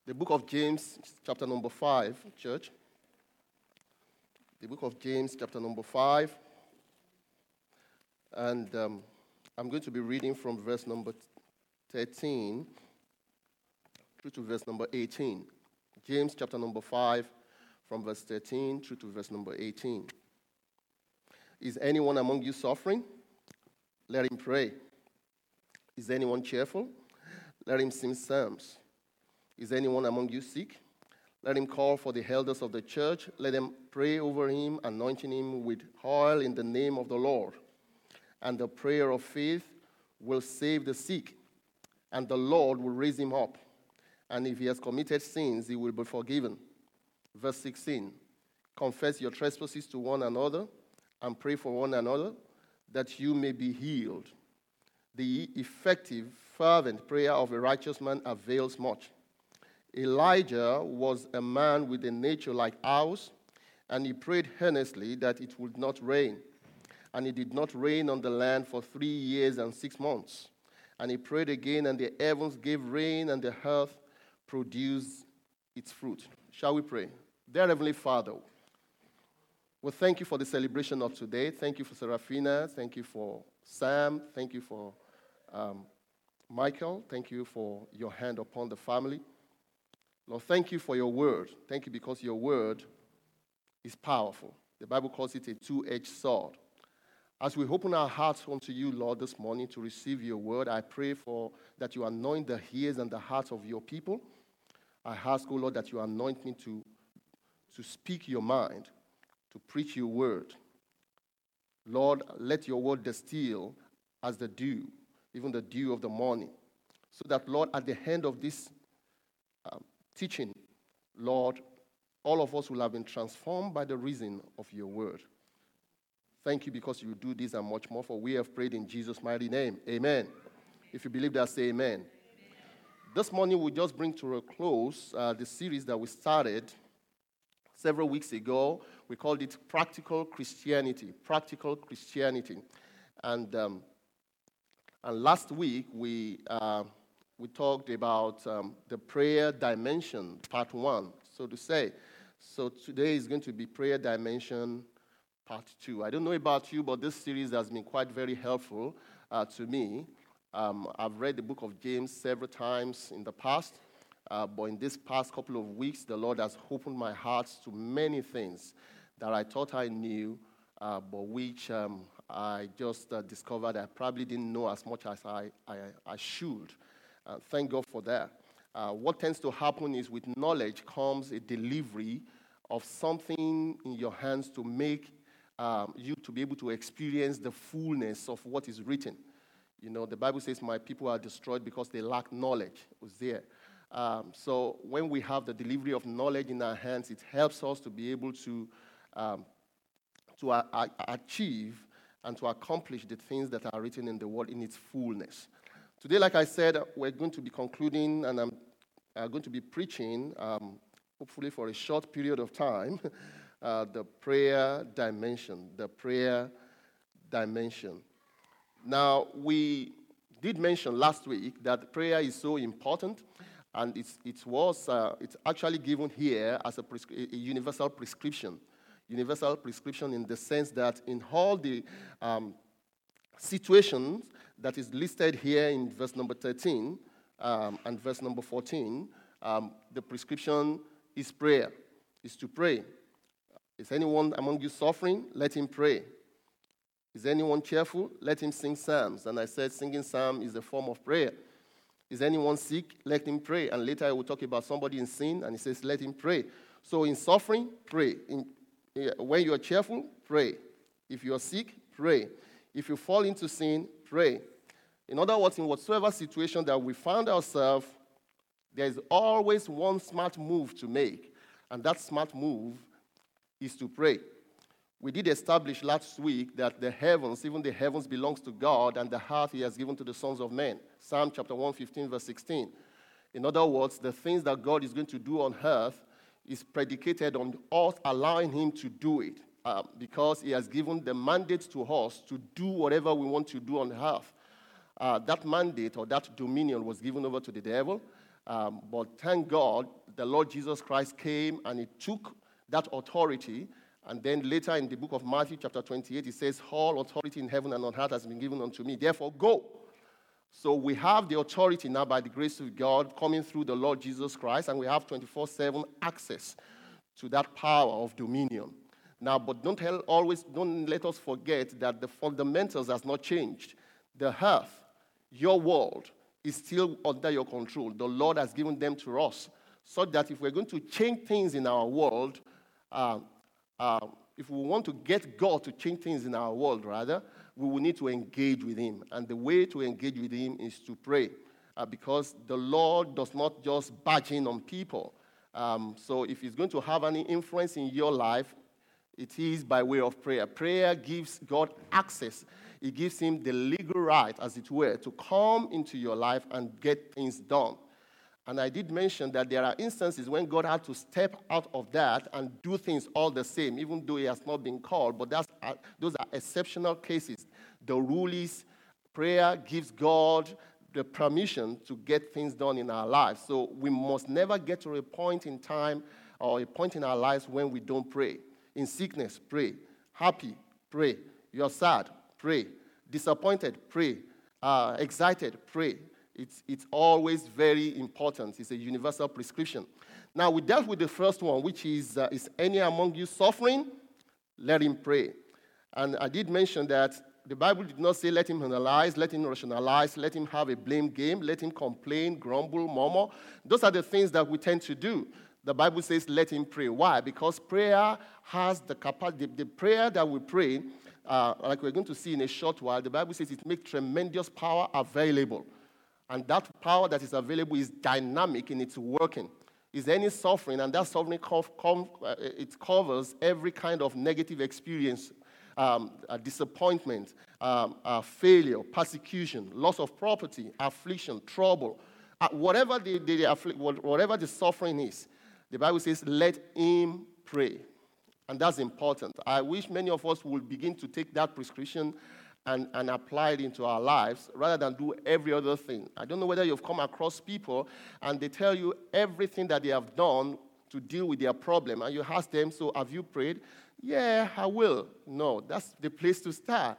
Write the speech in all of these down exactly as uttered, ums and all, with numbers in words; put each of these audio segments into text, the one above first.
The book of James, chapter number five, church. The book of James, chapter number five. And um, I'm going to be reading from verse number thirteen through to verse number eighteen. James, chapter number five, from verse thirteen through to verse number eighteen. Is anyone among you suffering? Let him pray. Is anyone cheerful? Let him sing psalms. Is anyone among you sick? Let him call for the elders of the church. Let them pray over him, anointing him with oil in the name of the Lord. And the prayer of faith will save the sick, and the Lord will raise him up. And if he has committed sins, he will be forgiven. Verse sixteen, confess your trespasses to one another and pray for one another that you may be healed. The effective, fervent prayer of a righteous man avails much. Elijah was a man with a nature like ours, and he prayed earnestly that it would not rain. And it did not rain on the land for three years and six months. And he prayed again, and the heavens gave rain, and the earth produced its fruit. Shall we pray? Dear Heavenly Father, we thank you for the celebration of today. Thank you for Serafina. Thank you for Sam. Thank you for um, Michael. Thank you for your hand upon the family. Lord, thank you for your word. Thank you because your word is powerful. The Bible calls it a two-edged sword. As we open our hearts unto you, Lord, this morning to receive your word, I pray for that you anoint the ears and the hearts of your people. I ask, oh Lord, that you anoint me to, to speak your mind, to preach your word. Lord, let your word distill as the dew, even the dew of the morning, so that, Lord, at the end of this um, teaching, Lord, all of us will have been transformed by the reason of your word. Thank you because you do this and much more, for we have prayed in Jesus' mighty name. Amen. If you believe that, say amen. Amen. This morning we just bring to a close uh, the series that we started several weeks ago. We called it Practical Christianity. Practical Christianity. And um, and last week we uh, we talked about um, the prayer dimension, part one, so to say. So today is going to be prayer dimension part two. I don't know about you, but this series has been quite very helpful uh, to me. Um, I've read the book of James several times in the past, uh, but in this past couple of weeks, the Lord has opened my heart to many things that I thought I knew, uh, but which um, I just uh, discovered I probably didn't know as much as I, I, I should. Uh, thank God for that. Uh, what tends to happen is with knowledge comes a delivery of something in your hands to make um, you to be able to experience the fullness of what is written. You know, the Bible says, my people are destroyed because they lack knowledge. It was there. Um, so when we have the delivery of knowledge in our hands, it helps us to be able to, um, to a- a- achieve and to accomplish the things that are written in the Word in its fullness. Today, like I said, we're going to be concluding, and I'm uh, going to be preaching, um, hopefully for a short period of time, uh, the prayer dimension, the prayer dimension. Now, we did mention last week that prayer is so important, and it's, it was uh, it's actually given here as a, prescri- a universal prescription. Universal prescription in the sense that in all the um, situations that is listed here in verse number thirteen um, and verse number fourteen, um, the prescription is prayer, is to pray. Is anyone among you suffering? Let him pray. Is anyone cheerful? Let him sing psalms. And I said singing psalm is a form of prayer. Is anyone sick? Let him pray. And later I will talk about somebody in sin, and he says, let him pray. So in suffering, pray. In, when you are cheerful, pray. If you are sick, pray. If you fall into sin, pray. In other words, in whatsoever situation that we find ourselves, there is always one smart move to make. And that smart move is to pray. We did establish last week that the heavens, even the heavens belongs to God, and the earth he has given to the sons of men. Psalm chapter one fifteen, verse sixteen. In other words, the things that God is going to do on earth is predicated on us allowing him to do it, uh, because he has given the mandate to us to do whatever we want to do on earth. Uh, that mandate or that dominion was given over to the devil, um, but thank God the Lord Jesus Christ came and he took that authority. And then later in the book of Matthew chapter twenty-eight, it says, all authority in heaven and on earth has been given unto me. Therefore, go. So we have the authority now by the grace of God coming through the Lord Jesus Christ, and we have twenty-four seven access to that power of dominion. Now, but don't tell, always don't let us forget that the fundamentals has not changed. The earth, your world, is still under your control. The Lord has given them to us, so that if we're going to change things in our world, uh, uh, if we want to get God to change things in our world, rather, we will need to engage with him. And the way to engage with him is to pray, uh, because the Lord does not just barge in on people. Um, so if he's going to have any influence in your life, it is by way of prayer. Prayer gives God access. It gives him the legal right, as it were, to come into your life and get things done. And I did mention that there are instances when God had to step out of that and do things all the same, even though he has not been called. But that's, uh, those are exceptional cases. The rule is prayer gives God the permission to get things done in our lives. So we must never get to a point in time or a point in our lives when we don't pray. In sickness, pray. Happy, pray. You're sad, pray. Disappointed, pray. Uh, excited, pray. It's, it's always very important. It's a universal prescription. Now, we dealt with the first one, which is, uh, is any among you suffering? Let him pray. And I did mention that the Bible did not say let him analyze, let him rationalize, let him have a blame game, let him complain, grumble, murmur. Those are the things that we tend to do. The Bible says let him pray. Why? Because prayer has the capacity. The, the prayer that we pray, uh, like we're going to see in a short while, the Bible says it makes tremendous power available. And that power that is available is dynamic in its working. Is any suffering, and that suffering co- com- uh, it covers every kind of negative experience, um, uh, disappointment, um, uh, failure, persecution, loss of property, affliction, trouble, uh, whatever the, the, the whatever the suffering is. The Bible says, let him pray. And that's important. I wish many of us would begin to take that prescription and, and apply it into our lives rather than do every other thing. I don't know whether you've come across people and they tell you everything that they have done to deal with their problem. And you ask them, so have you prayed? Yeah, I will. No, that's the place to start.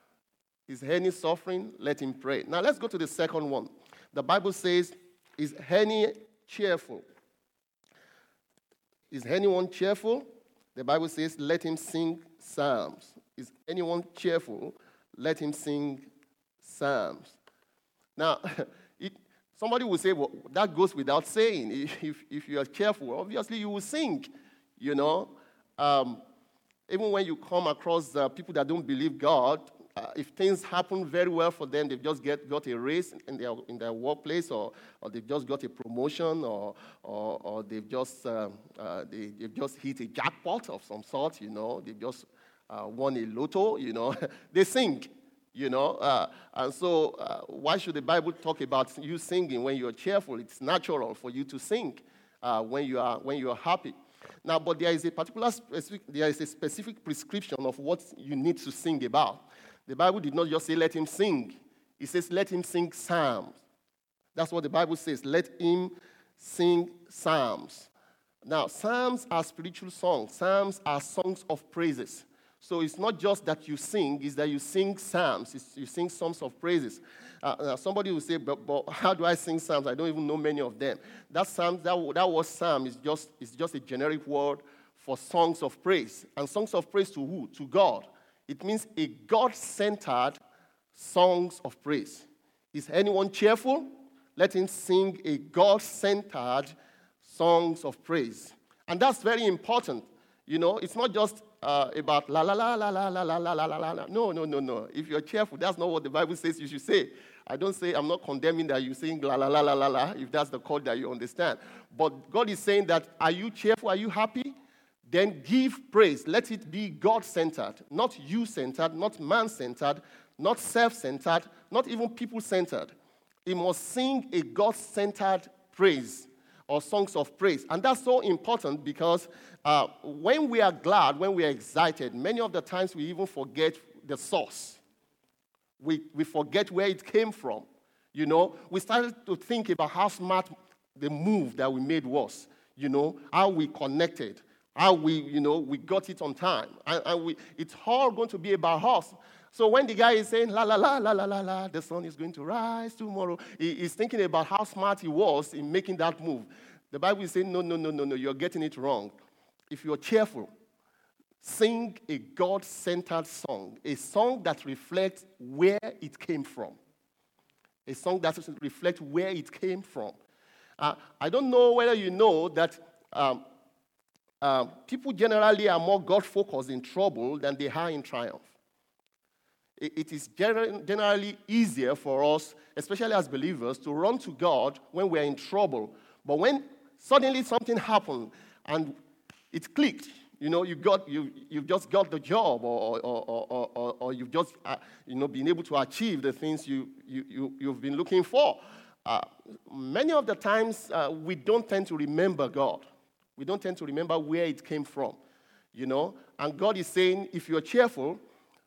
Is any suffering? Let him pray. Now let's go to the second one. The Bible says, is any cheerful? Is anyone cheerful? The Bible says, let him sing psalms. Is anyone cheerful? Let him sing psalms. Now, it, somebody will say, well, that goes without saying. If, if you are cheerful, obviously you will sing, you know. Um, even when you come across uh, people that don't believe God, Uh, if things happen very well for them, they've just get, got a raise in their, in their workplace, or, or they've just got a promotion, or, or, or they've, just, uh, uh, they, they've just hit a jackpot of some sort, you know. They've just uh, won a lotto, you know. They sing, you know. Uh, and so uh, why should the Bible talk about you singing when you're cheerful? It's natural for you to sing uh, when, you are, when you are happy. Now, but there is a particular specific, there is a specific prescription of what you need to sing about. The Bible did not just say, let him sing. It says, let him sing psalms. That's what the Bible says. Let him sing psalms. Now, psalms are spiritual songs. Psalms are songs of praises. So it's not just that you sing, it's that you sing psalms. It's, you sing songs of praises. Uh, now somebody will say, but, but how do I sing psalms? I don't even know many of them. That, psalm, that, that word psalm is just, is just a generic word for songs of praise. And songs of praise to who? To God. It means a God-centered songs of praise. Is anyone cheerful? Let him sing a God-centered songs of praise. And that's very important. You know, it's not just uh, about la la la la la la la la la la la. No, no, no, no. If you're cheerful, that's not what the Bible says you should say. I don't say, I'm not condemning that you sing la la la la la la, if that's the chord that you understand. But God is saying that, are you cheerful? Are you happy? Then give praise. Let it be God-centered, not you-centered, not man-centered, not self-centered, not even people-centered. It must sing a God-centered praise or songs of praise. And that's so important because uh, when we are glad, when we are excited, many of the times we even forget the source. We, we forget where it came from. You know, we started to think about how smart the move that we made was. you know, how we connected, how we, you know, we got it on time. And, and we, it's all going to be about us. So when the guy is saying, la, la, la, la, la, la, la, the sun is going to rise tomorrow, he, he's thinking about how smart he was in making that move. The Bible is saying, no, no, no, no, no, you're getting it wrong. If you're cheerful, sing a God-centered song, a song that reflects where it came from. A song that reflects where it came from. Uh, I don't know whether you know that um, uh, people generally are more God-focused in trouble than they are in triumph. It, it is gener- generally easier for us, especially as believers, to run to God when we're in trouble. But when suddenly something happened and it clicked, you know, you got, you, you've just got the job, or, or, or, or, or you've just, uh, you know, been able to achieve the things you, you, you, you've been looking for. Uh, many of the times, uh, we don't tend to remember God. We don't tend to remember where it came from, you know. And God is saying, if you're cheerful,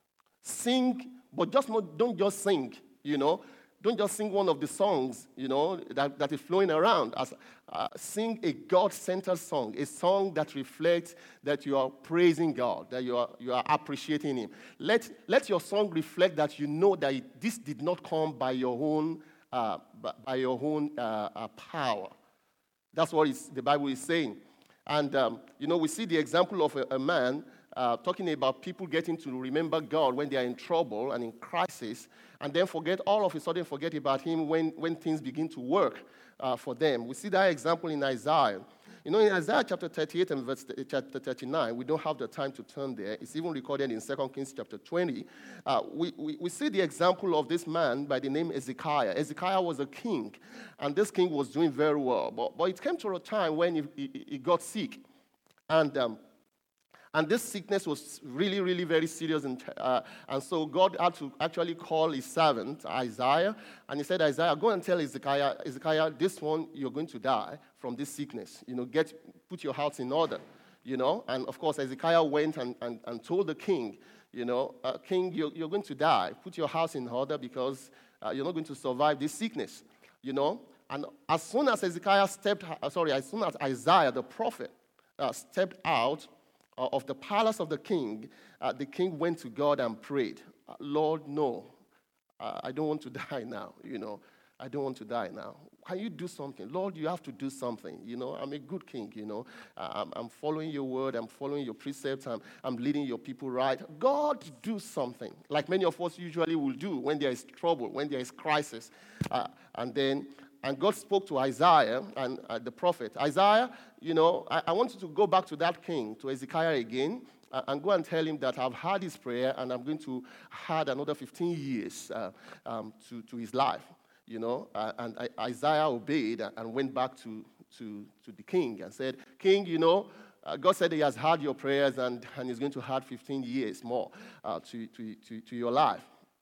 sing, but just not, don't just sing, you know. Don't just sing one of the songs, you know, that, that is flowing around. As, uh, sing a God-centered song, a song that reflects that you are praising God, that you are, you are appreciating Him. Let, let your song reflect that you know that it, this did not come by your own, uh, by, by your own uh, uh, power. That's what the Bible is saying. And, um, you know, we see the example of a, a man Uh, talking about people getting to remember God when they are in trouble and in crisis, and then forget, all of a sudden forget about Him when, when things begin to work uh, for them. We see that example in Isaiah. You know, in Isaiah chapter thirty-eight and verse chapter thirty-nine, we don't have the time to turn there. It's even recorded in Second Kings chapter twenty. Uh, we, we, we see the example of this man by the name Hezekiah. Hezekiah was a king, and this king was doing very well. But, but it came to a time when he, he, he got sick, and um, And this sickness was really, really very serious. And, uh, and so God had to actually call his servant, Isaiah. And he said, Isaiah, go and tell Hezekiah, Hezekiah, this one, you're going to die from this sickness. You know, get, put your house in order, you know. And, of course, Hezekiah went and, and, and told the king, you know, uh, King, you're, you're going to die. Put your house in order because uh, you're not going to survive this sickness, you know. And as soon as Hezekiah stepped, uh, sorry, as soon as Isaiah, the prophet, uh, stepped out of the palace of the king, uh, the king went to God and prayed, Lord, no, uh, I don't want to die now, you know. I don't want to die now. Can you do something? Lord, you have to do something, you know. I'm a good king, you know. I'm, I'm following your word. I'm following your precepts. I'm, I'm leading your people right. God, do something, like many of us usually will do when there is trouble, when there is crisis. Uh, and then... And God spoke to Isaiah and uh, the prophet. Isaiah, you know, I, I want you to go back to that king, to Hezekiah again, uh, and go and tell him that I've heard his prayer and I'm going to add another fifteen years uh, um, to, to his life, you know. Uh, and I, Isaiah obeyed and went back to, to, to the king and said, King, you know, uh, God said he has heard your prayers and, and he's going to add fifteen years more uh, to, to, to, to your life.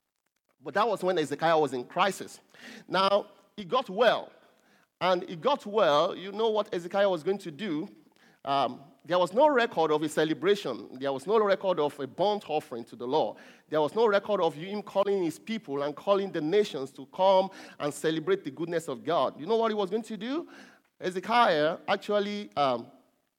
But that was when Hezekiah was in crisis. Now, he got well, and he got well. You know what Hezekiah was going to do? Um, there was no record of a celebration. There was no record of a burnt offering to the Lord. There was no record of him calling his people and calling the nations to come and celebrate the goodness of God. You know what he was going to do? Hezekiah actually um,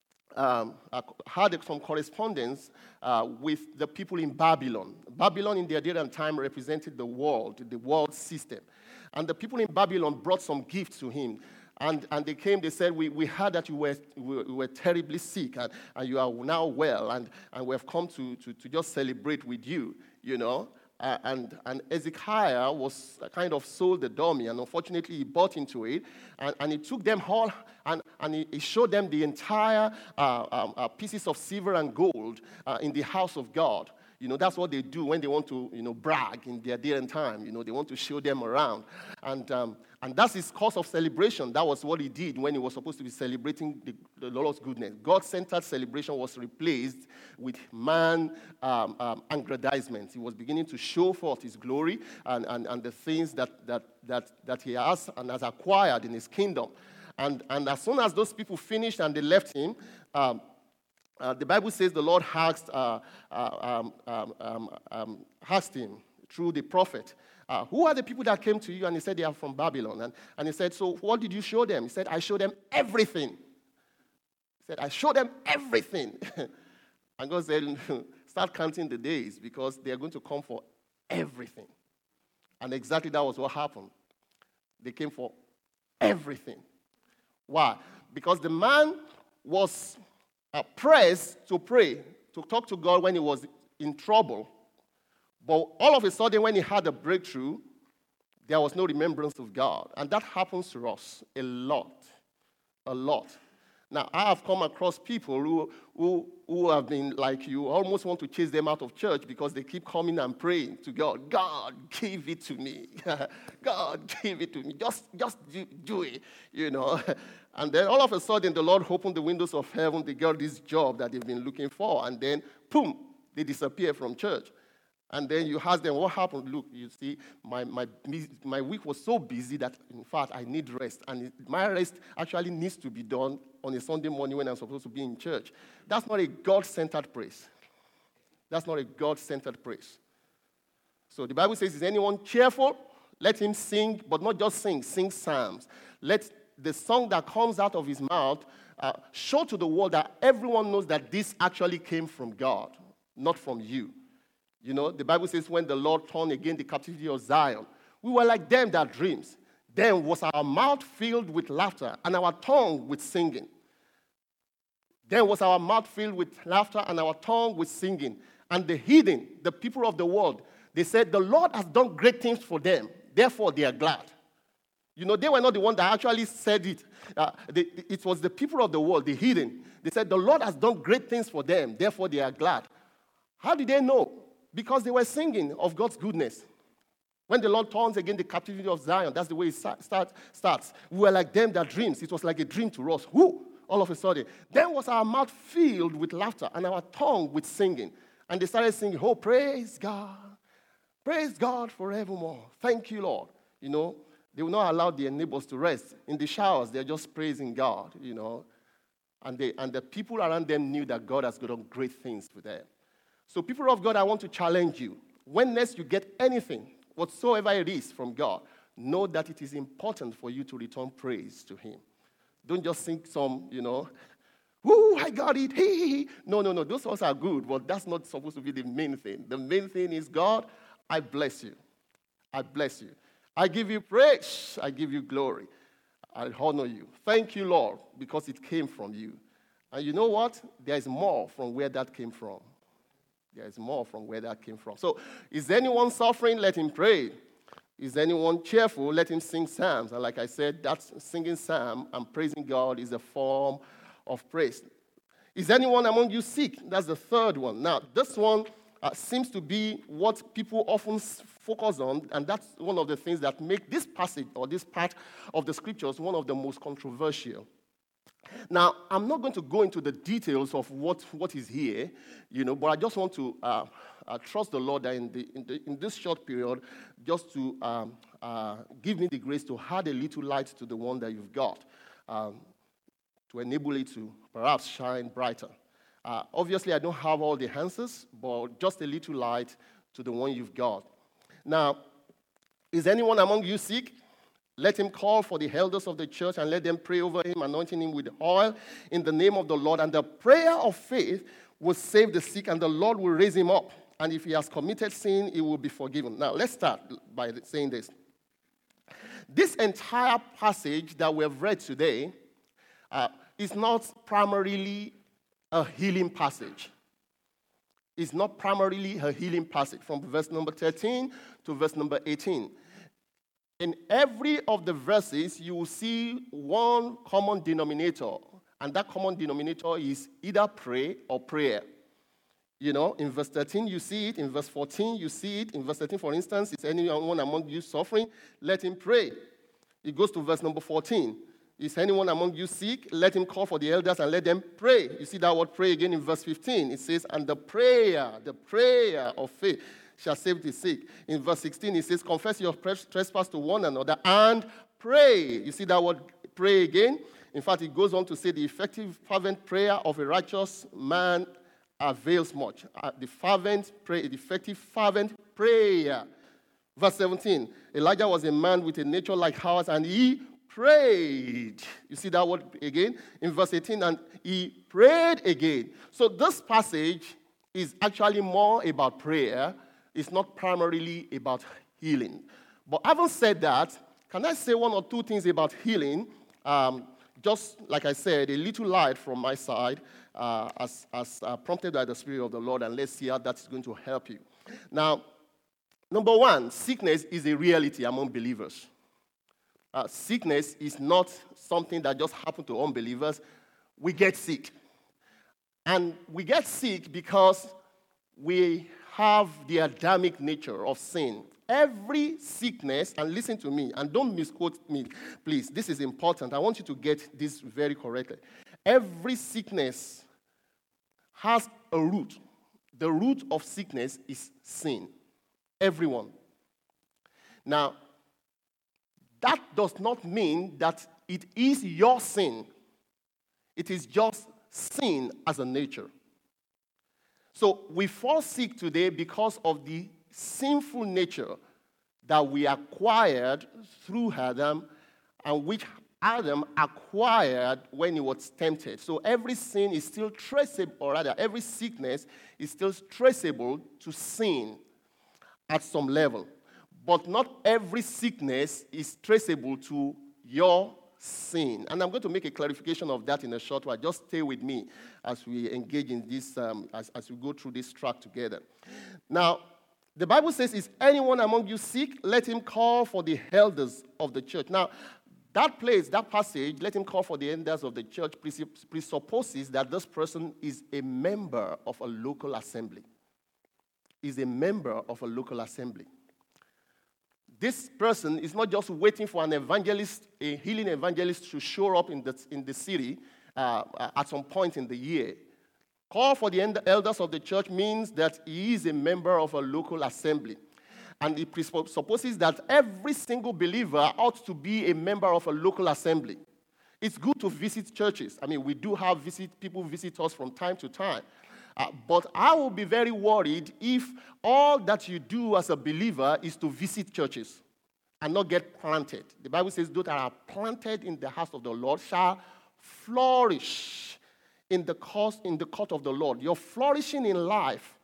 um, had some correspondence uh, with the people in Babylon. Babylon in their day and time represented the world, the world system. And the people in Babylon brought some gifts to him. And, and they came, they said, we, we heard that you were, we were terribly sick, and, and you are now well, and, and we have come to, to, to just celebrate with you, you know. Uh, and, and Hezekiah was kind of sold the dummy, and unfortunately he bought into it, and, and he took them all, and, and he, he showed them the entire uh, um, uh, pieces of silver and gold uh, in the house of God. You know, that's what they do when they want to, you know, brag in their day and time. You know, they want to show them around. And um, and that's his cause of celebration. That was what he did when he was supposed to be celebrating the, the Lord's goodness. God-centered celebration was replaced with man um, um, aggrandizement. He was beginning to show forth his glory and, and, and the things that, that, that, that he has and has acquired in his kingdom. And, and as soon as those people finished and they left him, um, Uh, the Bible says the Lord asked, uh, uh, um, um, um, um, asked him through the prophet, uh, who are the people that came to you? And he said, they are from Babylon. And, and he said, so what did you show them? He said, I showed them everything. said, I showed them everything. And God said, start counting the days because they are going to come for everything. And exactly that was what happened. They came for everything. Why? Because the man was uh, pressed to pray, to talk to God when he was in trouble. But all of a sudden, when he had a breakthrough, there was no remembrance of God. And that happens to us a lot. A lot. Now, I have come across people who, who, who have been like you, almost want to chase them out of church because they keep coming and praying to God. God, give it to me. God, give it to me. Just, just do, do it, you know. And then all of a sudden, the Lord opened the windows of heaven. They got this job that they've been looking for. And then, boom, they disappear from church. And then you ask them, what happened? Look, you see, my, my, my week was so busy that, in fact, I need rest. And it, my rest actually needs to be done on a Sunday morning when I'm supposed to be in church. That's not a God-centered praise. That's not a God-centered praise. So the Bible says, is anyone cheerful? Let him sing, but not just sing, sing psalms. Let the song that comes out of his mouth uh, show to the world that everyone knows that this actually came from God, not from you. You know, the Bible says when the Lord turned again the captivity of Zion, we were like them that dreams. Then was our mouth filled with laughter and our tongue with singing. Then was our mouth filled with laughter and our tongue with singing. And the heathen, the people of the world, they said, the Lord has done great things for them. Therefore, they are glad. You know, they were not the one that actually said it. Uh, they, it was the people of the world, the heathen. They said, the Lord has done great things for them. Therefore, they are glad. How did they know? Because they were singing of God's goodness. When the Lord turns again the captivity of Zion, that's the way it start, starts. We were like them that dreams. It was like a dream to us. Whoo! All of a sudden. Then was our mouth filled with laughter and our tongue with singing. And they started singing, oh, praise God. Praise God forevermore. Thank you, Lord. You know, they will not allow their neighbors to rest. In the showers, they're just praising God, you know. And, they, and the people around them knew that God has done great things for them. So people of God, I want to challenge you. When next you get anything, whatsoever it is from God, know that it is important for you to return praise to him. Don't just sing some, you know, woo, I got it, hee, hee, hee. No, no, no, those ones are good, but that's not supposed to be the main thing. The main thing is, God, I bless you. I bless you. I give you praise. I give you glory. I honor you. Thank you, Lord, because it came from you. And you know what? There is more from where that came from. There is more from where that came from. So, is anyone suffering? Let him pray. Is anyone cheerful? Let him sing psalms. And like I said, that's singing psalm and praising God is a form of praise. Is anyone among you sick? That's the third one. Now, this one uh, seems to be what people often focus on, and that's one of the things that make this passage or this part of the scriptures one of the most controversial. Now, I'm not going to go into the details of what, what is here, you know, but I just want to uh, uh, trust the Lord that in, the, in, the, in this short period, just to um, uh, give me the grace to add a little light to the one that you've got, um, to enable it to perhaps shine brighter. Uh, obviously, I don't have all the answers, but just a little light to the one you've got. Now, is anyone among you sick? Let him call for the elders of the church and let them pray over him, anointing him with oil in the name of the Lord. And the prayer of faith will save the sick, and the Lord will raise him up. And if he has committed sin, he will be forgiven. Now, let's start by saying this. This entire passage that we have read today uh, is not primarily a healing passage. It's not primarily a healing passage from verse number thirteen to verse number eighteen. In every of the verses, you will see one common denominator, and that common denominator is either pray or prayer. You know, in verse thirteen, you see it. In verse fourteen, you see it. In verse thirteen, for instance, is anyone among you suffering? Let him pray. It goes to verse number fourteen. Is anyone among you sick? Let him call for the elders and let them pray. You see that word pray again in verse fifteen. It says, and the prayer, the prayer of faith shall save the sick. In verse sixteen, it says, confess your trespass to one another and pray. You see that word pray again? In fact, it goes on to say the effective fervent prayer of a righteous man avails much. Uh, the fervent prayer, the effective fervent prayer. Verse seventeen, Elijah was a man with a nature like ours, and he prayed. You see that word again in verse eighteen, and he prayed again. So this passage is actually more about prayer. It's not primarily about healing. But having said that, can I say one or two things about healing? Um, just like I said, a little light from my side uh, as, as uh, prompted by the Spirit of the Lord, and let's see how that's going to help you. Now, number one, sickness is a reality among believers. Uh, sickness is not something that just happens to unbelievers. We get sick. And we get sick because we have the Adamic nature of sin. Every sickness, and listen to me, and don't misquote me, please. This is important. I want you to get this very correctly. Every sickness has a root. The root of sickness is sin. Everyone. Now, that does not mean that it is your sin. It is just sin as a nature. So we fall sick today because of the sinful nature that we acquired through Adam, and which Adam acquired when he was tempted. So every sin is still traceable, or rather, every sickness is still traceable to sin at some level. But not every sickness is traceable to your sin. And I'm going to make a clarification of that in a short while. Just stay with me as we engage in this, um, as, as we go through this track together. Now, the Bible says, is anyone among you sick? Let him call for the elders of the church. Now, that place, that passage, let him call for the elders of the church, presupposes that this person is a member of a local assembly. Is a member of a local assembly. This person is not just waiting for an evangelist, a healing evangelist to show up in the, in the city uh, at some point in the year. Call for the elders of the church means that he is a member of a local assembly. And it presupposes that every single believer ought to be a member of a local assembly. It's good to visit churches. I mean, we do have visit people visit us from time to time. Uh, but I will be very worried if all that you do as a believer is to visit churches and not get planted. The Bible says, those that are planted in the house of the Lord shall flourish in the course, in the court of the Lord. Your flourishing in life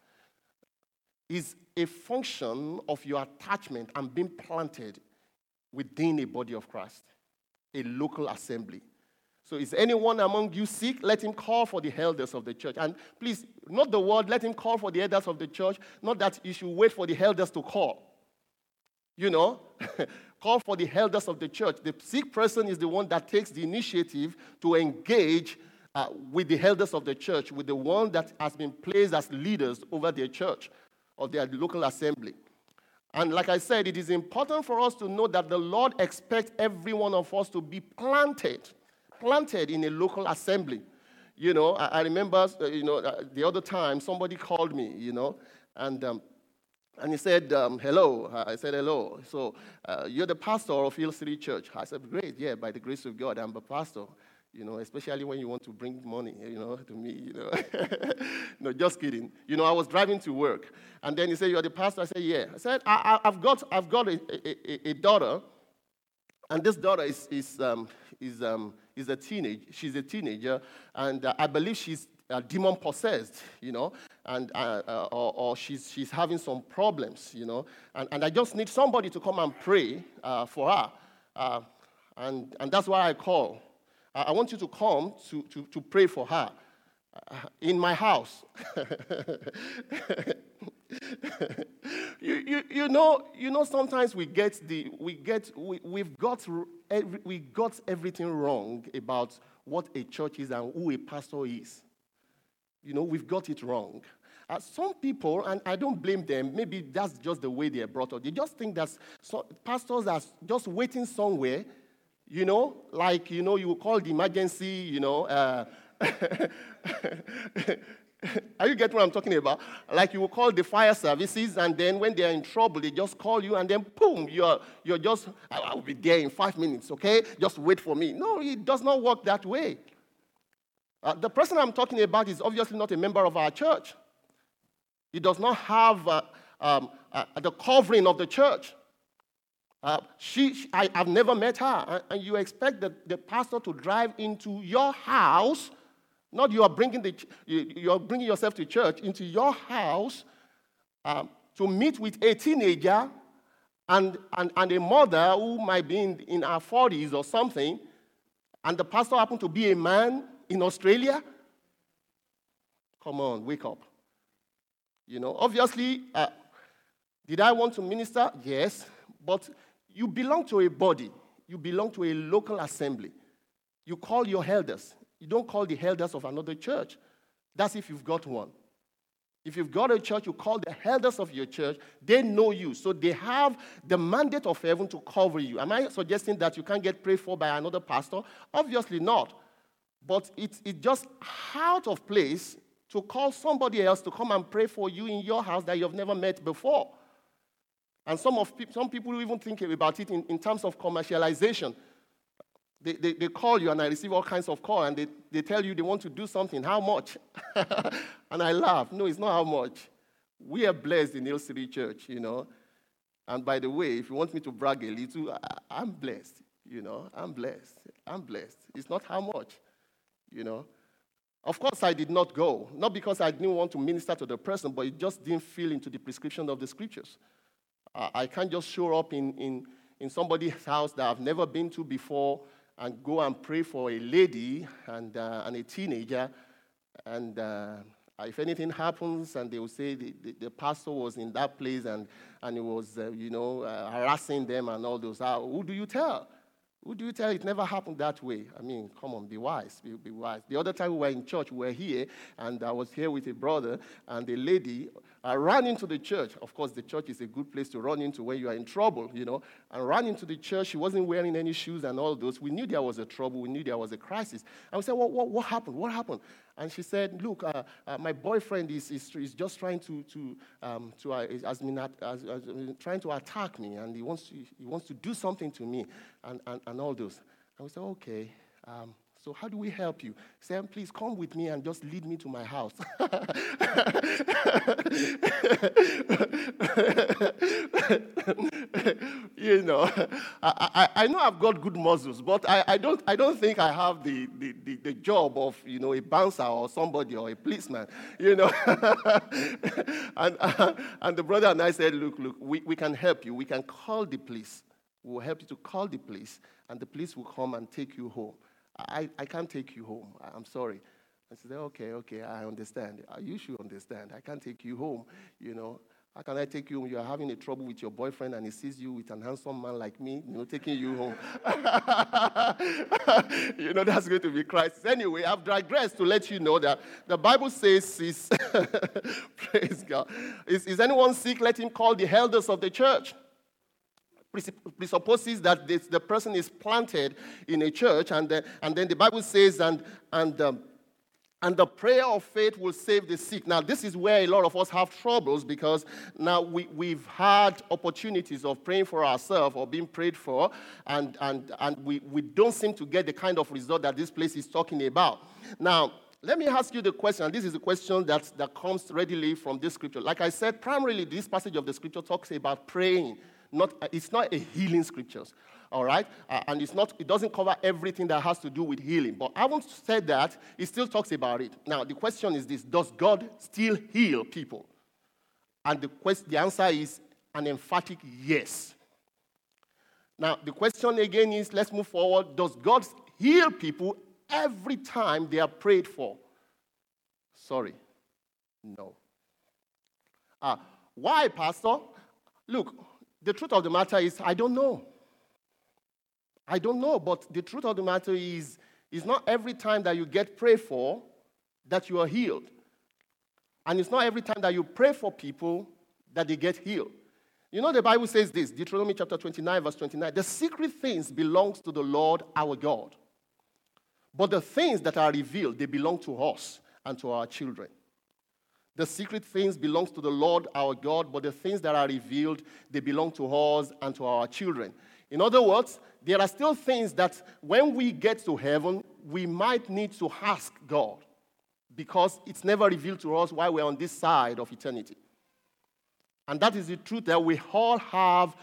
is a function of your attachment and being planted within a body of Christ, a local assembly. So is anyone among you sick? Let him call for the elders of the church. And please, not the word, let him call for the elders of the church, not that you should wait for the elders to call. You know, call for the elders of the church. The sick person is the one that takes the initiative to engage uh, with the elders of the church, with the one that has been placed as leaders over their church or their local assembly. And like I said, it is important for us to know that the Lord expects every one of us to be planted, planted in a local assembly. You know, I, I remember, uh, you know, uh, the other time somebody called me, you know, and um, and he said, um, hello. I said, hello. So, uh, you're the pastor of Hill City Church. I said, great, yeah, by the grace of God, I'm the pastor. You know, especially when you want to bring money, you know, to me, you know. No, just kidding. You know, I was driving to work. And then he said, you're the pastor? I said, yeah. I said, I, I, I've got I've got a, a, a daughter, and this daughter is is um, is um, is a teenage. She's a teenager, and uh, I believe she's uh, demon possessed, you know, and uh, uh, or, or she's she's having some problems, you know, and, and I just need somebody to come and pray uh, for her, uh, and and that's why I call. I want you to come to, to, to pray for her uh, in my house. you, you, you know, you know. Sometimes we get the we get we, we've got every, we got everything wrong about what a church is and who a pastor is. You know, we've got it wrong. Uh, some people, and I don't blame them. Maybe that's just the way they're brought up. They just think that so, pastors are just waiting somewhere. You know, like, you know, you will call the emergency, you know. Uh, are you getting what I'm talking about? Like, you will call the fire services, and then when they're in trouble, they just call you, and then, boom, you're, you're just, I will be there in five minutes, okay? Just wait for me. No, it does not work that way. Uh, the person I'm talking about is obviously not a member of our church. He does not have uh, um, uh, the covering of the church. Uh, she, she I, I've never met her, and, and you expect the, the pastor to drive into your house, not you are bringing the you, you are bringing yourself to church, into your house um, to meet with a teenager and, and, and a mother who might be in, in her forties or something, and the pastor happened to be a man in Australia. Come on, wake up. You know, obviously, uh, did I want to minister? Yes, but you belong to a body. You belong to a local assembly. You call your elders. You don't call the elders of another church. That's if you've got one. If you've got a church, you call the elders of your church. They know you. So they have the mandate of heaven to cover you. Am I suggesting that you can't get prayed for by another pastor? Obviously not. But it's, it's just out of place to call somebody else to come and pray for you in your house that you've never met before. And some of pe- some people even think about it in, in terms of commercialization. They, they, they call you, and I receive all kinds of calls, and they, they tell you they want to do something. How much? And I laugh. No, it's not how much. We are blessed in Hill City Church, you know. And by the way, if you want me to brag a little, I, I'm blessed, you know. I'm blessed. I'm blessed. It's not how much, you know. Of course, I did not go. Not because I didn't want to minister to the person, but it just didn't fit into the prescription of the scriptures. I can't just show up in, in, in somebody's house that I've never been to before and go and pray for a lady and, uh, and a teenager. And uh, if anything happens and they will say the, the, the pastor was in that place and, and he was, uh, you know, uh, harassing them and all those, uh, who do you tell? Who do you tell? It never happened that way. I mean, come on, be wise, be, be wise. The other time we were in church, we were here, and I was here with a brother, and a lady uh, ran into the church. Of course, the church is a good place to run into when you are in trouble, you know, and ran into the church. She wasn't wearing any shoes and all those. We knew there was a trouble. We knew there was a crisis. And we said, what, what, what happened? What happened? And she said, look, uh, uh, my boyfriend is, is, is just trying to, to, um, to uh, has been at, has, has been trying to attack me, and he wants to, he wants to do something to me, and, and, and all those. And we said, okay, um, so how do we help you? He said, please come with me and just lead me to my house. You know, I, I, I know I've got good muscles, but I, I, don't, I don't think I have the, the, the, the job of, you know, a bouncer or somebody or a policeman, you know. and, uh, and the brother and I said, look, look, we, we can help you. We can call the police. We'll help you to call the police, and the police will come and take you home. I, I can't take you home. I'm sorry. I said, okay, okay, I understand. You should understand. I can't take you home, you know. How can I take you home? You're having a trouble with your boyfriend, and he sees you with an handsome man like me, you know, taking you home. You know, that's going to be crisis. Anyway, I've digressed to let you know that the Bible says, is, praise God, is, is anyone sick? Let him call the elders of the church. Presupposes that this, the person is planted in a church, and, the, and then the Bible says, and, and, um, and the prayer of faith will save the sick. Now, this is where a lot of us have troubles, because now we, we've had opportunities of praying for ourselves or being prayed for, and, and, and we, we don't seem to get the kind of result that this place is talking about. Now, let me ask you the question, and this is a question that, that comes readily from this scripture. Like I said, primarily this passage of the scripture talks about praying. Not, it's not a healing scriptures, all right? Uh, and it's not, it doesn't cover everything that has to do with healing. But I haven't said that. It still talks about it. Now, the question is this: does God still heal people? And the, quest, the answer is an emphatic yes. Now, the question again is, let's move forward. Does God heal people every time they are prayed for? Sorry, no. Uh, why, Pastor? Look, the truth of the matter is, I don't know. I don't know, but the truth of the matter is, it's not every time that you get prayed for that you are healed. And it's not every time that you pray for people that they get healed. You know, the Bible says this, Deuteronomy chapter twenty-nine, verse twenty-nine, the secret things belongs to the Lord our God. But the things that are revealed, they belong to us and to our children. The secret things belongs to the Lord our God, but the things that are revealed, they belong to us and to our children. In other words, there are still things that when we get to heaven, we might need to ask God, because it's never revealed to us while we're on this side of eternity. And that is the truth, that we all have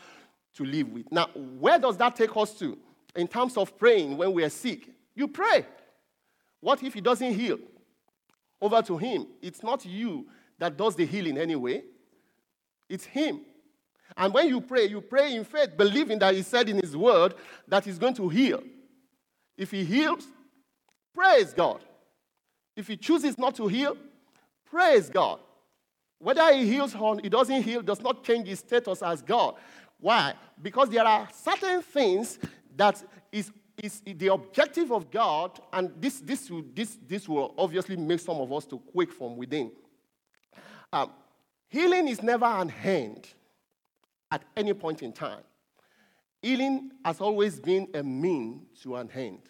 to live with. Now, where does that take us to in terms of praying when we are sick? You pray. What if he doesn't heal? Over to him. It's not you that does the healing anyway. It's him. And when you pray, you pray in faith, believing that he said in his word that he's going to heal. If he heals, praise God. If he chooses not to heal, praise God. Whether he heals or he doesn't heal does not change his status as God. Why? Because there are certain things that is, is the objective of God, and this, this, will, this, this will obviously make some of us to quake from within. Um, healing is never an end at any point in time. Healing has always been a mean to an end.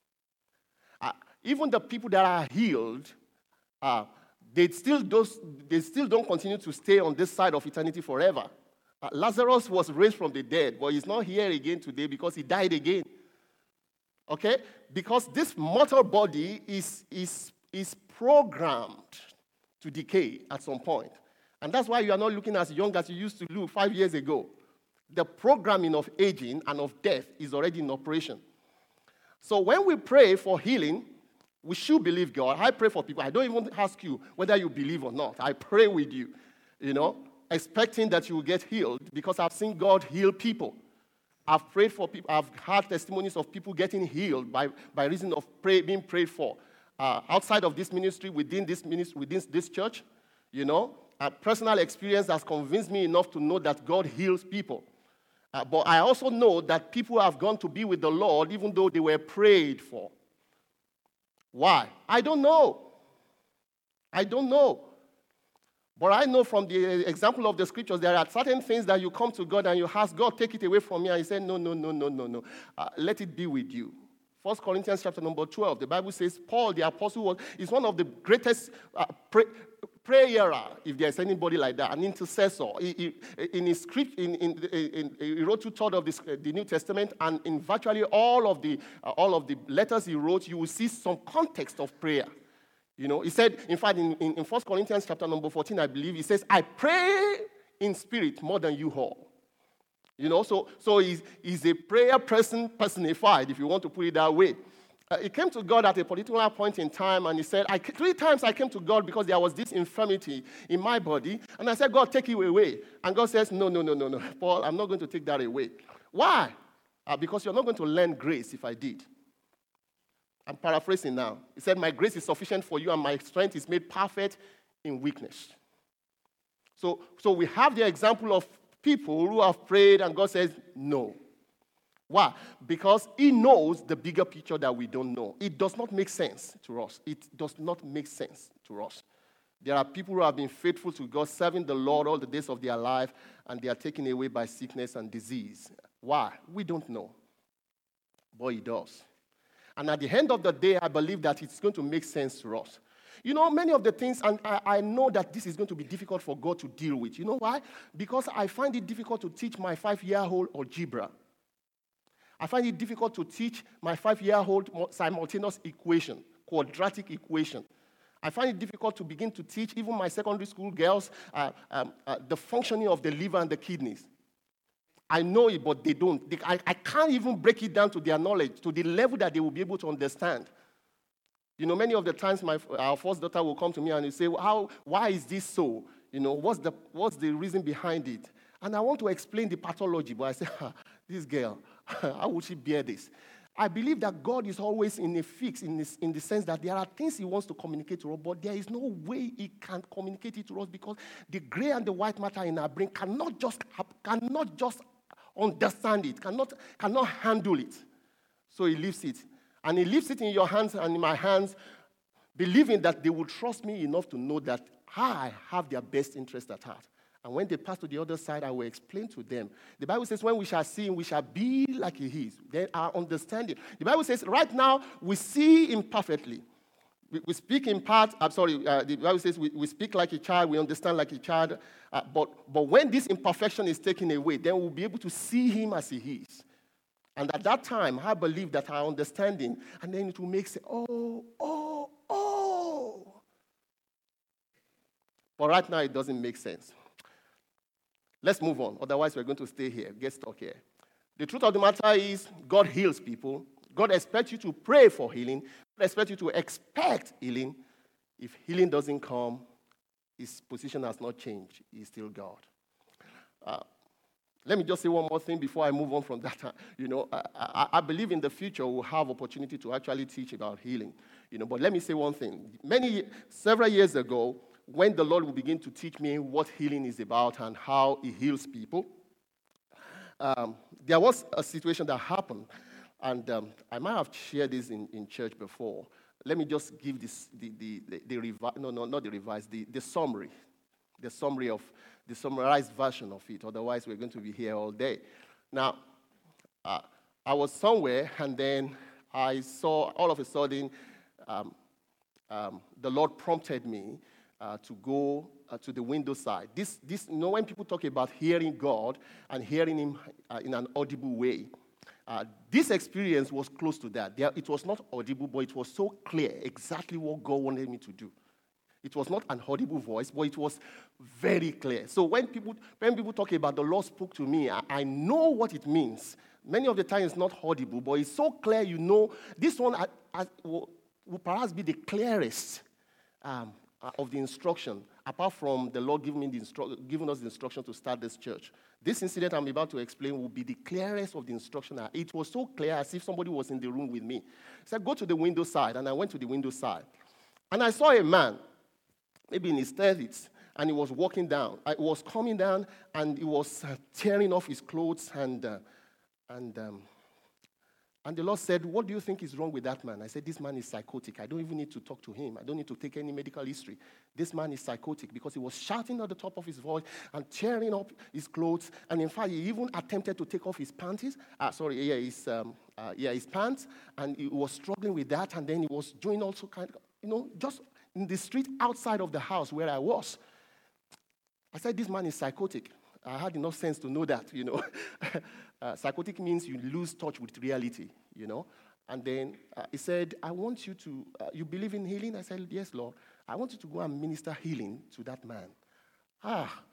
Uh, even the people that are healed, uh, they still, does, they still don't continue to stay on this side of eternity forever. Uh, Lazarus was raised from the dead, but he's not here again today because he died again. Okay? Because this mortal body is, is, is programmed to decay at some point. And that's why you are not looking as young as you used to look five years ago. The programming of aging and of death is already in operation. So when we pray for healing, we should believe God. I pray for people. I don't even ask you whether you believe or not. I pray with you, you know, expecting that you will get healed because I've seen God heal people. I've prayed for people. I've had testimonies of people getting healed by, by reason of pray, being prayed for. Uh, outside of this ministry, within this ministry, within this church, you know, a personal experience has convinced me enough to know that God heals people. Uh, but I also know that people have gone to be with the Lord even though they were prayed for. Why? I don't know. I don't know. But I know from the example of the scriptures, there are certain things that you come to God and you ask, God, take it away from me. And he said, no, no, no, no, no, no. Uh, let it be with you. First Corinthians chapter number twelve, the Bible says Paul, the apostle, was, is one of the greatest uh, pray, prayer, if there's anybody like that, an intercessor. He, he, in his script, in, in, in, he wrote two-thirds of this, uh, the New Testament, and in virtually all of the uh, all of the letters he wrote, you will see some context of prayer. You know, he said, in fact, in, in, in First Corinthians chapter number fourteen, I believe, he says, I pray in spirit more than you all. You know, so, so he's, he's a prayer person personified, if you want to put it that way. Uh, he came to God at a particular point in time, and he said, I, three times I came to God because there was this infirmity in my body, and I said, God, take it away. And God says, no, no, no, no, no, Paul, I'm not going to take that away. Why? Uh, because you're not going to learn grace if I did. I'm paraphrasing now. He said, my grace is sufficient for you, and my strength is made perfect in weakness. So, so we have the example of people who have prayed and God says, no. Why? Because he knows the bigger picture that we don't know. It does not make sense to us. It does not make sense to us. There are people who have been faithful to God, serving the Lord all the days of their life, and they are taken away by sickness and disease. Why? We don't know. But he does. And at the end of the day, I believe that it's going to make sense to us. You know, many of the things, and I, I know that this is going to be difficult for God to deal with. You know why? Because I find it difficult to teach my five-year-old algebra. I find it difficult to teach my five-year-old simultaneous equation, quadratic equation. I find it difficult to begin to teach even my secondary school girls uh, um, uh, the functioning of the liver and the kidneys. I know it, but they don't. They, I, I can't even break it down to their knowledge, to the level that they will be able to understand. You know, many of the times my our first daughter will come to me and will say, "How? Why is this so? You know, what's the what's the reason behind it?" And I want to explain the pathology, but I say, ah, "This girl, how would she bear this?" I believe that God is always in a fix, in this, in the sense that there are things He wants to communicate to us, but there is no way He can communicate it to us because the gray and the white matter in our brain cannot just cannot just understand it, cannot cannot handle it. So He leaves it. And He leaves it in your hands and in my hands, believing that they will trust me enough to know that I have their best interest at heart. And when they pass to the other side, I will explain to them. The Bible says, when we shall see Him, we shall be like He is. Then our understanding. The Bible says, right now, we see Him perfectly. We, we speak in part, I'm sorry, uh, the Bible says we, we speak like a child, we understand like a child. Uh, but, but when this imperfection is taken away, then we'll be able to see Him as He is. And at that time, I believe that our understanding, and then it will make sense. Oh, oh, oh. But right now, it doesn't make sense. Let's move on. Otherwise, we're going to stay here, get stuck here. The truth of the matter is, God heals people. God expects you to pray for healing. God expects you to expect healing. If healing doesn't come, his position has not changed. He's still God. Uh, let me just say one more thing before I move on from that. You know, I, I, I believe in the future we'll have opportunity to actually teach about healing. You know, but let me say one thing. Many, several years ago, when the Lord will begin to teach me what healing is about and how he heals people, um, there was a situation that happened, and um, I might have shared this in, in church before. Let me just give this, the, the, the, the revi- no, no, not the revised, the, the summary, the summary of, the summarized version of it. Otherwise, we're going to be here all day. Now, uh, I was somewhere, and then I saw, all of a sudden, um, um, the Lord prompted me uh, to go uh, to the window side. This, this, you know, when people talk about hearing God and hearing him uh, in an audible way, Uh, this experience was close to that. There, it was not audible, but it was so clear exactly what God wanted me to do. It was not an audible voice, but it was very clear. So when people when people talk about the Lord spoke to me, I, I know what it means. Many of the time it's not audible, but it's so clear, you know. This one I, I, will, will perhaps be the clearest um, of the instruction, apart from the Lord giving, me the instru- giving us the instruction to start this church. This incident I'm about to explain will be the clearest of the instruction. It was so clear as if somebody was in the room with me. He said, go to the window side, and I went to the window side. And I saw a man, maybe in his thirties, and he was walking down. I was coming down, and he was uh, tearing off his clothes, and uh, and um, and the Lord said, what do you think is wrong with that man? I said, this man is psychotic. I don't even need to talk to him. I don't need to take any medical history. This man is psychotic because he was shouting at the top of his voice and tearing up his clothes. And in fact, he even attempted to take off his panties. Uh, sorry, yeah, his, um, uh, yeah, his pants. And he was struggling with that. And then he was doing also kind of, you know, just in the street outside of the house where I was. I said, this man is psychotic. I had enough sense to know that, you know. uh, psychotic means you lose touch with reality, you know. And then uh, he said, I want you to, uh, you believe in healing? I said, yes, Lord. I want you to go and minister healing to that man. Ah.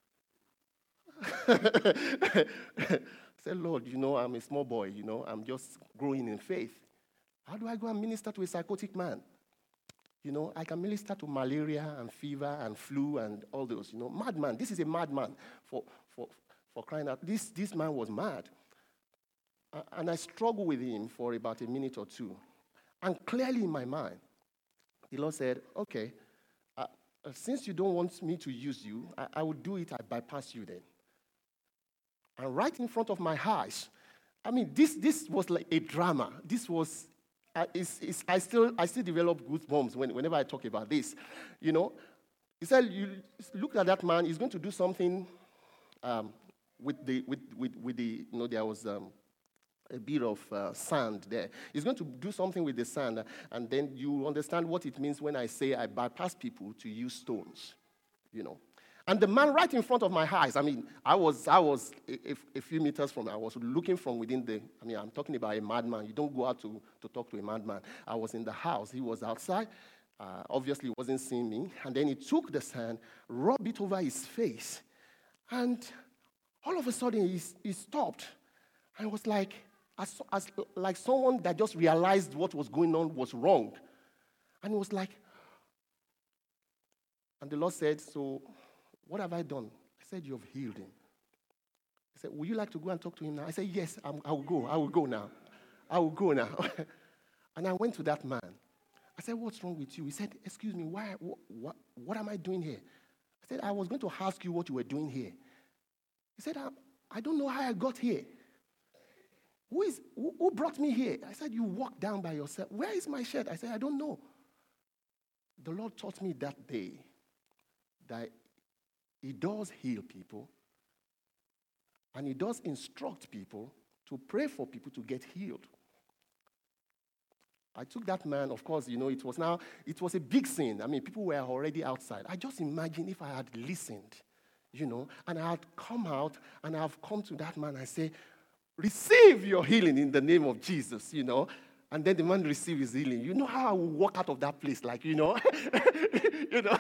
I said, Lord, you know, I'm a small boy, you know. I'm just growing in faith. How do I go and minister to a psychotic man? You know, I can minister to malaria and fever and flu and all those, you know. Madman. This is a madman for, for, for crying out. This, this man was mad. Uh, and I struggled with him for about a minute or two. And clearly in my mind, the Lord said, okay, uh, uh, since you don't want me to use you, I, I will do it. I bypass you then. And right in front of my eyes, I mean, this, this was like a drama. This was... Uh, it's, it's, I still I still develop goosebumps when, whenever I talk about this. You know, he said, you look at that man, he's going to do something um, with, the, with, with, with the, you know, there was um, a bit of uh, sand there. He's going to do something with the sand, and then you understand what it means when I say I bypass people to use stones, you know. And the man right in front of my eyes, I mean, I was I was a, a few meters from, I was looking from within the, I mean, I'm talking about a madman. You don't go out to, to talk to a madman. I was in the house. He was outside. Uh, obviously, he wasn't seeing me. And then he took the sand, rubbed it over his face. And all of a sudden, he, he stopped. And it was like, as, as, like someone that just realized what was going on was wrong. And it was like, and the Lord said, so... what have I done? I said, you have healed him. He said, would you like to go and talk to him now? I said, yes, I'm, I will go. I will go now. I will go now. And I went to that man. I said, what's wrong with you? He said, excuse me, why? What, what, what am I doing here? I said, I was going to ask you what you were doing here. He said, I, I don't know how I got here. Who, is, who, who brought me here? I said, you walked down by yourself. Where is my shirt? I said, I don't know. The Lord taught me that day that He does heal people, and he does instruct people to pray for people to get healed. I took that man, of course, you know, it was now, it was a big sin. I mean, people were already outside. I just imagine if I had listened, you know, and I had come out, and I have come to that man and say, receive your healing in the name of Jesus, you know. And then the man receives his healing. You know how I will walk out of that place, like, you know, you know.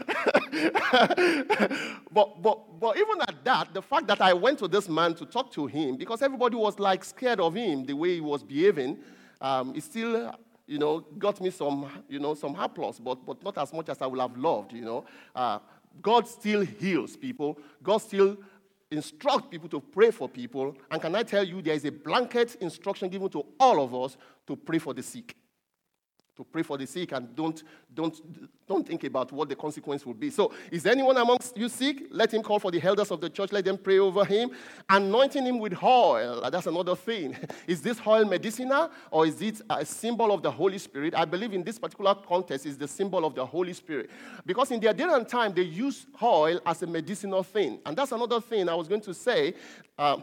but, but, but even at that, the fact that I went to this man to talk to him, because everybody was like scared of him, the way he was behaving, um, it still, you know, got me some, you know, some applause, but, but not as much as I would have loved, you know. Uh, God still heals people. God still instruct people to pray for people. And can I tell you, there is a blanket instruction given to all of us to pray for the sick. To pray for the sick, and don't, don't, don't think about what the consequence will be. So, is anyone amongst you sick? Let him call for the elders of the church. Let them pray over him, anointing him with oil. That's another thing. Is this oil medicinal, or is it a symbol of the Holy Spirit? I believe in this particular context is the symbol of the Holy Spirit. Because in their day and time, they use oil as a medicinal thing. And that's another thing I was going to say, um,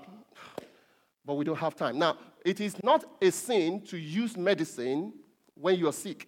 but we don't have time. Now, it is not a sin to use medicine when you're sick.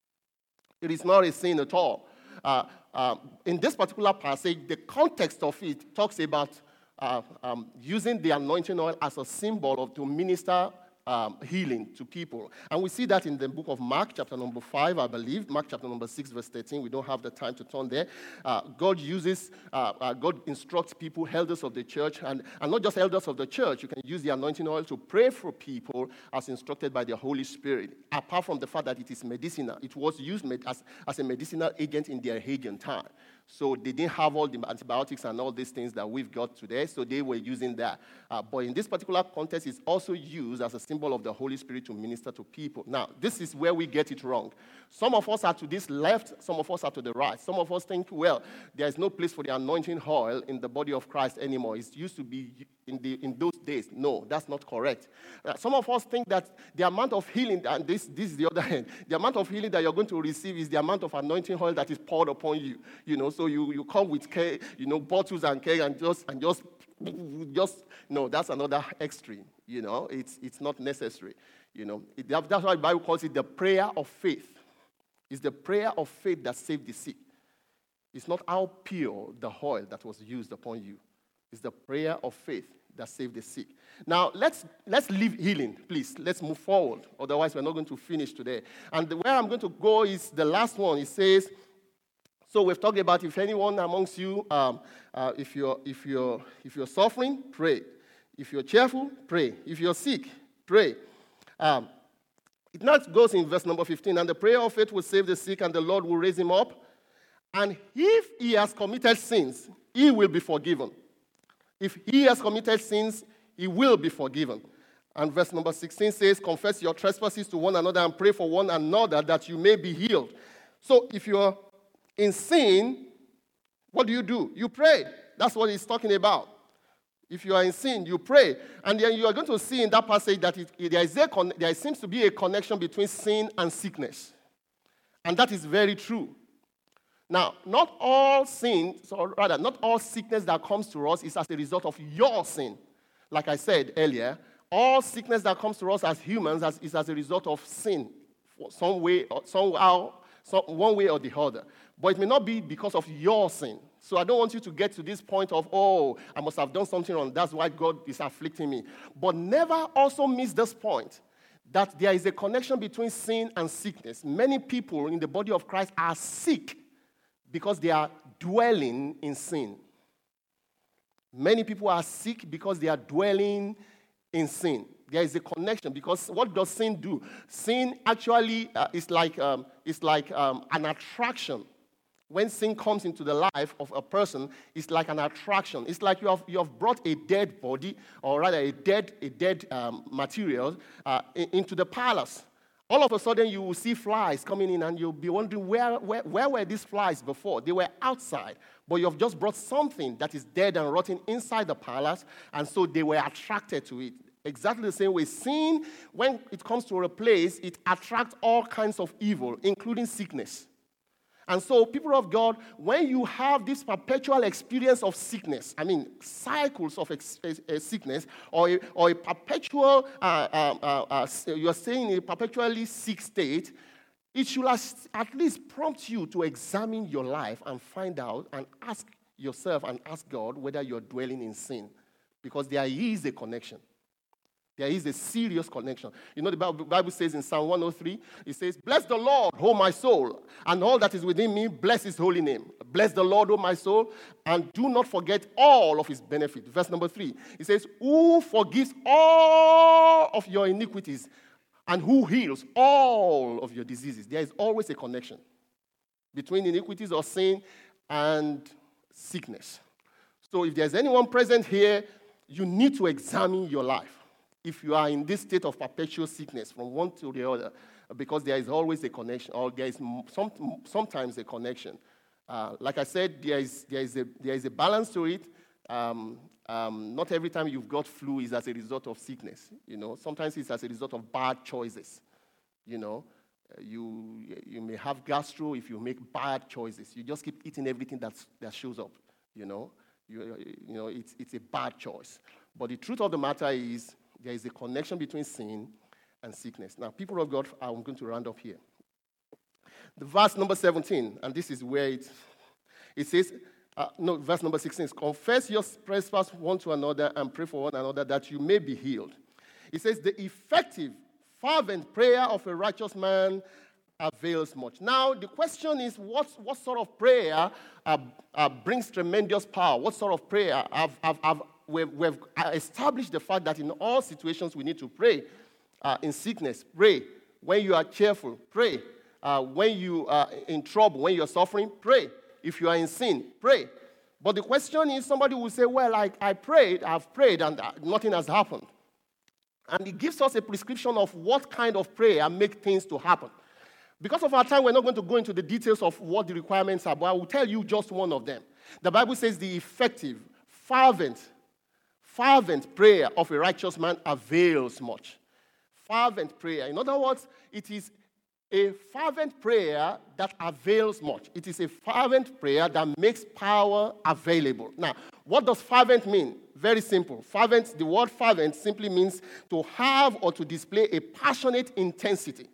It is not a sin at all. Uh, uh, in this particular passage, the context of it talks about uh, um, using the anointing oil as a symbol of to minister um, healing to people. And we see that in the book of Mark, chapter number five, I believe. Mark chapter number six, verse thirteen. We don't have the time to turn there. Uh, God uses, uh, uh, God instructs people, elders of the church, and, and not just elders of the church. You can use the anointing oil to pray for people as instructed by the Holy Spirit. Apart from the fact that it is medicinal, it was used as, as a medicinal agent in their Hagian time. So they didn't have all the antibiotics and all these things that we've got today, so they were using that. Uh, but in this particular context, it's also used as a symbol of the Holy Spirit to minister to people. Now, this is where we get it wrong. Some of us are to this left, some of us are to the right. Some of us think, well, there is no place for the anointing oil in the body of Christ anymore. It used to be in, the, in those days. No, that's not correct. Uh, some of us think that the amount of healing, and this, this is the other hand, the amount of healing that you're going to receive is the amount of anointing oil that is poured upon you. You know, so you, you come with care, you know, bottles and care and just, and just, just, no, that's another extreme. You know, it's, it's not necessary. You know, it, that's why the Bible calls it the prayer of faith. It's the prayer of faith that saved the sick. It's not how pure the oil that was used upon you. It's the prayer of faith that saved the sick. Now, let's let's leave healing, please. Let's move forward. Otherwise, we're not going to finish today. And the, where I'm going to go is the last one. It says, so we've talked about if anyone amongst you, um, uh, if you're if you're if you're suffering, pray. If you're cheerful, pray. If you're sick, pray. Um, it now goes in verse number fifteen, and the prayer of faith will save the sick, and the Lord will raise him up. And if he has committed sins, he will be forgiven. If he has committed sins, he will be forgiven. And verse number sixteen says, confess your trespasses to one another and pray for one another that you may be healed. So if you're in sin, what do you do? You pray. That's what he's talking about. If you are in sin, you pray. And then you are going to see in that passage that it, it, there, is a con- there seems to be a connection between sin and sickness. And that is very true. Now, not all sin, or rather, not all sickness that comes to us is as a result of your sin. Like I said earlier, all sickness that comes to us as humans as, is as a result of sin, some way, or somehow, some, one way or the other. But it may not be because of your sin. So I don't want you to get to this point of, oh, I must have done something wrong. That's why God is afflicting me. But never also miss this point, that there is a connection between sin and sickness. Many people in the body of Christ are sick because they are dwelling in sin. Many people are sick because they are dwelling in sin. There is a connection, because what does sin do? Sin actually uh, is like, um, is like um, an attraction. When sin comes into the life of a person, it's like an attraction. It's like you have, you have brought a dead body, or rather a dead, a dead um, material, uh, in, into the palace. All of a sudden, you will see flies coming in, and you'll be wondering, where, where, where were these flies before? They were outside, but you have just brought something that is dead and rotten inside the palace, and so they were attracted to it. Exactly the same way, sin, when it comes to a place, it attracts all kinds of evil, including sickness. And so, people of God, when you have this perpetual experience of sickness, I mean, cycles of ex- uh, sickness, or a, or a perpetual, uh, uh, uh, uh, you're staying in a perpetually sick state, it should at least prompt you to examine your life and find out and ask yourself and ask God whether you're dwelling in sin. Because there is a connection. There is a serious connection. You know, the Bible says in Psalm one oh three, it says, bless the Lord, O my soul, and all that is within me, bless his holy name. Bless the Lord, O my soul, and do not forget all of his benefits. Verse number three, it says, who forgives all of your iniquities and who heals all of your diseases. There is always a connection between iniquities or sin and sickness. So if there's anyone present here, you need to examine your life. If you are in this state of perpetual sickness from one to the other, because there is always a connection, or there is some, sometimes a connection. Uh, like I said, there is, there, is a, there is a balance to it. Um, um, not every time you've got flu is as a result of sickness. You know, sometimes it's as a result of bad choices. You know, you, you may have gastro if you make bad choices. You just keep eating everything that's, that shows up. You know, you, you know it's, it's a bad choice. But the truth of the matter is, there is a connection between sin and sickness. Now, people of God, I'm going to round up here. The verse number seventeen, and this is where it, it says, uh, no, verse number sixteen is, confess your trespass one to another and pray for one another that you may be healed. It says, the effective, fervent prayer of a righteous man avails much. Now, the question is, what, what sort of prayer uh, uh, brings tremendous power? What sort of prayer have, have, have We've, we've established the fact that in all situations we need to pray. Uh, in sickness, pray. When you are cheerful, pray. Uh, when you are in trouble, when you're suffering, pray. If you are in sin, pray. But the question is, somebody will say, well, I, I prayed, I've prayed, and nothing has happened. And it gives us a prescription of what kind of prayer make things to happen. Because of our time, we're not going to go into the details of what the requirements are, but I will tell you just one of them. The Bible says the effective, fervent, fervent prayer of a righteous man avails much. Fervent prayer. In other words, it is a fervent prayer that avails much. It is a fervent prayer that makes power available. Now, what does fervent mean? Very simple. Fervent, the word fervent simply means to have or to display a passionate intensity.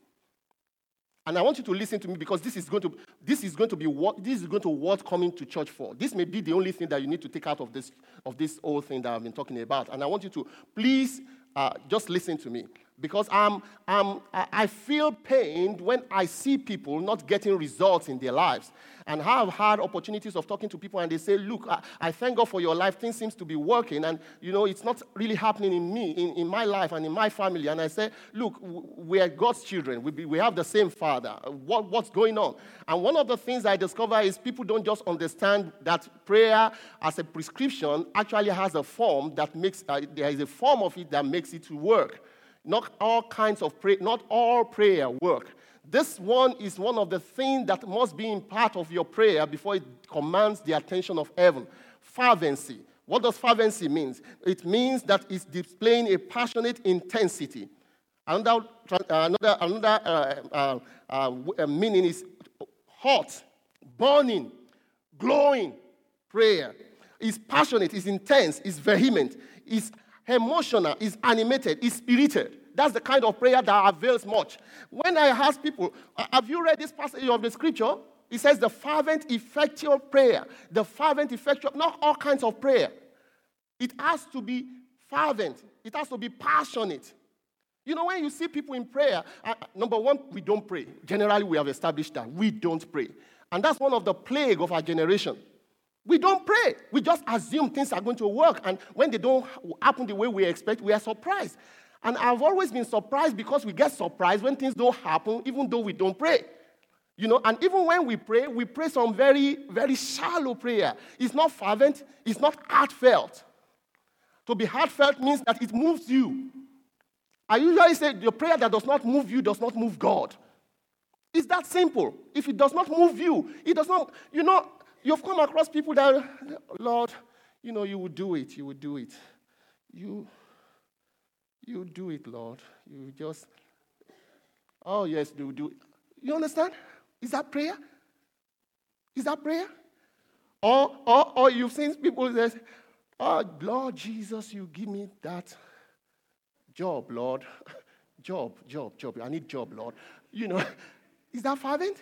And I want you to listen to me because this is going to this is going to be what this is going to what coming to church for. This may be the only thing that you need to take out of this of this whole thing that I've been talking about. And I want you to please uh, just listen to me because I'm I'm I feel pained when I see people not getting results in their lives. And I've had opportunities of talking to people and they say, look, I, I thank God for your life. Things seems to be working. And, you know, it's not really happening in me, in, in my life and in my family. And I say, look, we are God's children. We, be, we have the same Father. What, what's going on? And one of the things I discover is people don't just understand that prayer as a prescription actually has a form that makes, uh, there is a form of it that makes it work. Not all kinds of prayer, not all prayer work. This one is one of the things that must be in part of your prayer before it commands the attention of heaven. Fervency. What does fervency mean? It means that it's displaying a passionate intensity. Another, another, another uh, uh, uh, meaning is hot, burning, glowing prayer. It's passionate, it's intense, it's vehement, it's emotional, it's animated, it's spirited. That's the kind of prayer that avails much. When I ask people, have you read this passage of the scripture? It says the fervent, effectual prayer. The fervent, effectual, not all kinds of prayer. It has to be fervent. It has to be passionate. You know, when you see people in prayer, uh, number one, we don't pray. Generally, we have established that. We don't pray. And that's one of the plague of our generation. We don't pray. We just assume things are going to work. And when they don't happen the way we expect, we are surprised. And I've always been surprised because we get surprised when things don't happen, even though we don't pray. You know, and even when we pray, we pray some very, very shallow prayer. It's not fervent. It's not heartfelt. To be heartfelt means that it moves you. I usually say the prayer that does not move you does not move God. It's that simple. If it does not move you, it does not, you know, you've come across people that, Lord, you know, you would do it, you would do it. You... You do it, Lord. You just, oh, yes, you do it. You understand? Is that prayer? Is that prayer? Or, or, or you've seen people say, oh, Lord Jesus, you give me that job, Lord. Job, job, job. I need job, Lord. You know, is that fervent?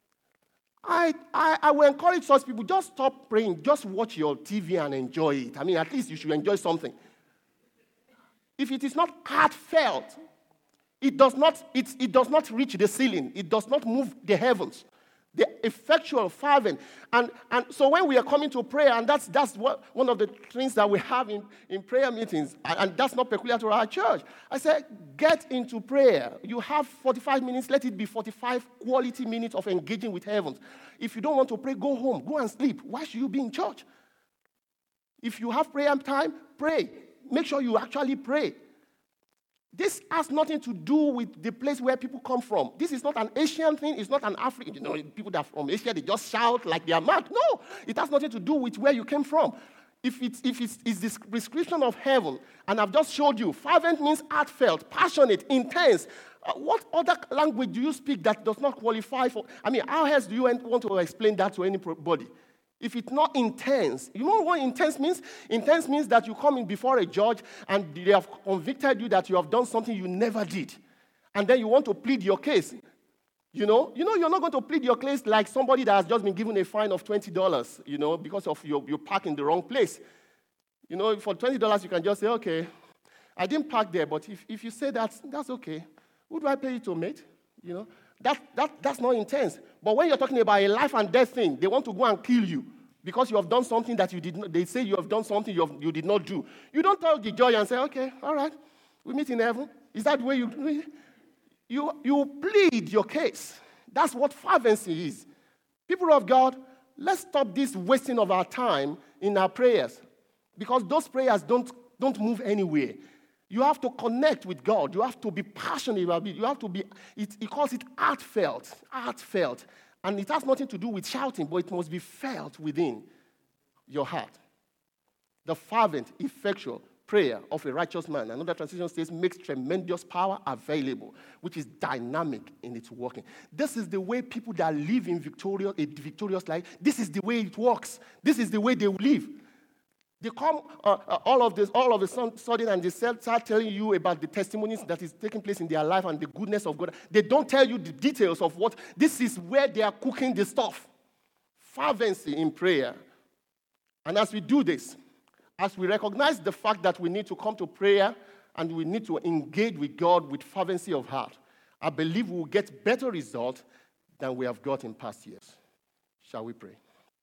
I, I, I will encourage such people, just stop praying. Just watch your T V and enjoy it. I mean, at least you should enjoy something. if it is not heartfelt, it does not, it, it does not reach the ceiling. It does not move the heavens. The effectual, fervent. And, and so when we are coming to prayer, and that's, that's what, one of the things that we have in, in prayer meetings, and, and that's not peculiar to our church. I said, get into prayer. You have forty-five minutes, let it be forty-five quality minutes of engaging with heavens. If you don't want to pray, go home, go and sleep. Why should you be in church? If you have prayer time, pray. Make sure you actually pray. This has nothing to do with the place where people come from. This is not an Asian thing. It's not an African. You know, people that are from Asia, they just shout like they are mad. No, it has nothing to do with where you came from. If it's, if it's, it's this prescription of heaven, and I've just showed you, fervent means heartfelt, passionate, intense. Uh, what other language do you speak that does not qualify for? I mean, how else do you want to explain that to anybody? If it's not intense, you know what intense means? Intense means that you come in before a judge and they have convicted you that you have done something you never did. And then you want to plead your case. You know, you know you're not going to plead your case like somebody that has just been given a fine of twenty dollars, you know, because of your, you park in the wrong place. You know, for twenty dollars you can just say, okay, I didn't park there, but if, if you say that, that's okay. Who do I pay you to, mate? You know? That, that, that's not intense. But when you're talking about a life and death thing, they want to go and kill you because you have done something that you did not, they say you have done something you, have, you did not do. You don't tell the judge and say, okay, all right, we meet in heaven. Is that the way you, you, you plead your case? That's what fervency is. People of God, let's stop this wasting of our time in our prayers because those prayers don't, don't move anywhere. You have to connect with God. You have to be passionate about it. You have to be, it, it calls it heartfelt, heartfelt. And it has nothing to do with shouting, but it must be felt within your heart. The fervent, effectual prayer of a righteous man, another translation says, makes tremendous power available, which is dynamic in its working. This is the way people that live in victorious, a victorious life, this is the way it works. This is the way they live. They come uh, uh, all of this, all of a sudden, and they start telling you about the testimonies that is taking place in their life and the goodness of God. They don't tell you the details of what, this is where they are cooking the stuff. Fervency in prayer. And as we do this, as we recognize the fact that we need to come to prayer and we need to engage with God with fervency of heart, I believe we will get better results than we have got in past years. Shall we pray?